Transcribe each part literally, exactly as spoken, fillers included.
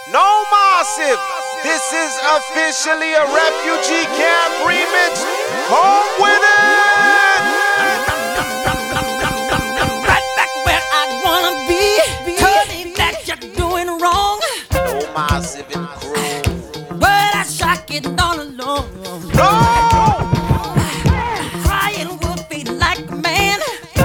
No Massive. This is officially a refugee camp remix. Home with it. Right back where I wanna be. Tell me that you're doing wrong. No Massive and crew. But I shock it all alone. No. Crying will be like a man.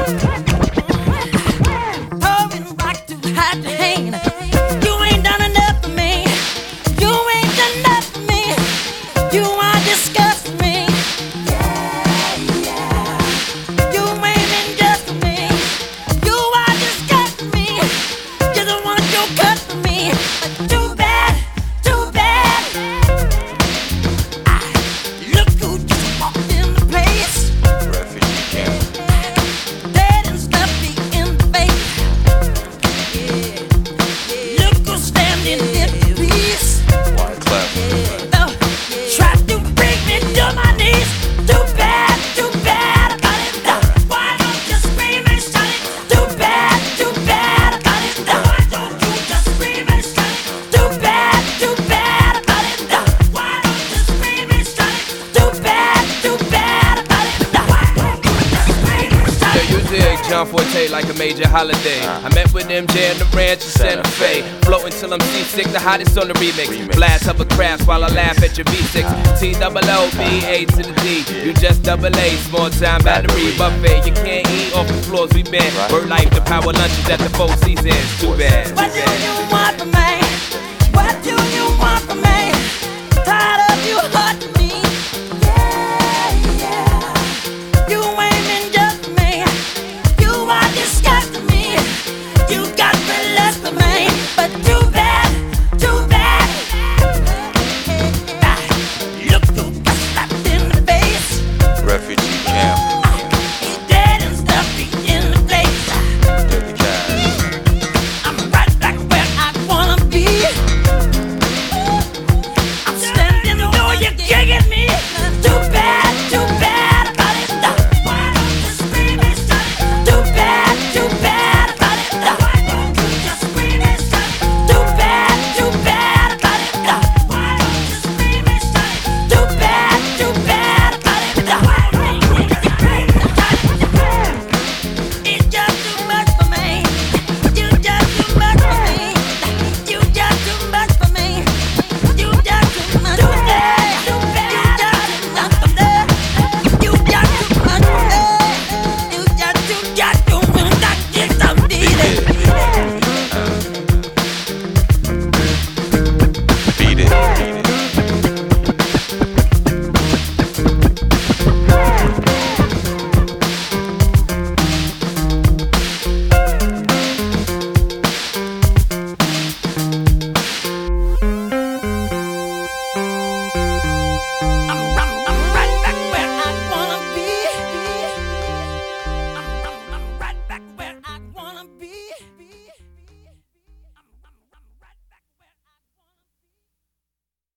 Throwing rock to hide the hand. You ain't done enough for me. You ain't done enough for me. You are disgusting me. You ain't been just for me. You are disgusting me. You're the one you cut for me. But too bad, too bad. I look who just walked in the place. Refugee camp. Dead and stuffy in the face. Yeah. Look who's standing in peace. One clap. Uh, try to bring me to my knees. Too bad, too bad about it. Uh, why don't you scream and shout it? Too bad, too bad about it. Uh, why don't you just scream and shout it? Too bad, too bad about it. Uh, why don't you scream and shout it? Too bad, too bad about it. Uh, why don't you just scream and shout Yo, it? you dig John Forte like a major holiday. I met with M J in the ranch in Santa Fe. Floating till I'm seasick, the hottest on the remix. Blast hover crafts while I laugh at your V six. T double O, B, A to the D. You just double A, small time battery buffet. You can't eat off the floors we been. Word life, the power lunches at the Four Seasons. Too bad. What do you want from me?